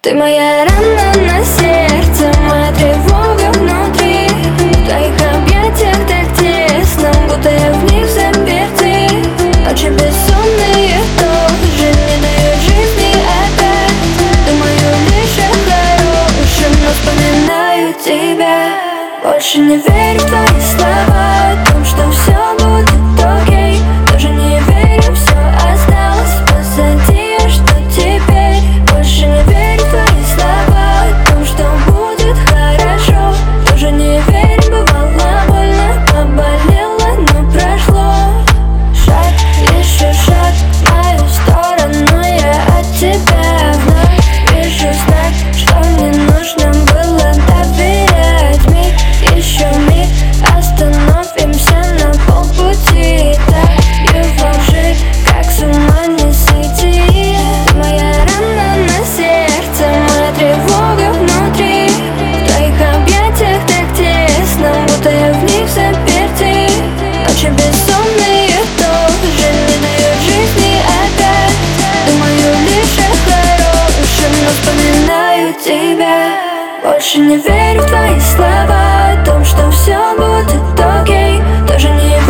Ты моя рана на сердце, моя тревога внутри. В твоих объятиях так тесно, будто я в них заперти. Ночи бессонные тоже не дают жизни опять. Думаю лишь о хорошем, но вспоминаю тебя. Больше не верю в твои слова о том, что все будет окей. Тоже не верю, все осталось позади, а что теперь? Больше не верю в твои слова о том, что будет хорошо. Тоже не верю, бывало больно, поболело, но прошло. Шаг, еще шаг в мою сторону, я от тебя вновь вижу знак, что мне нужно было доверять. Миг, еще миг, остановимся на полпути. Таю во лжи, как с ума не сойти. Ты моя рана на сердце, моя тревога внутри. В твоих объятиях так тесно, будто я в них заперти. Ночи бессонные тоже не дают жизни опять. Думаю лишь о хорошем, но вспоминаю тебя. Больше не верю в твои слова о том, что все будет окей. Тоже не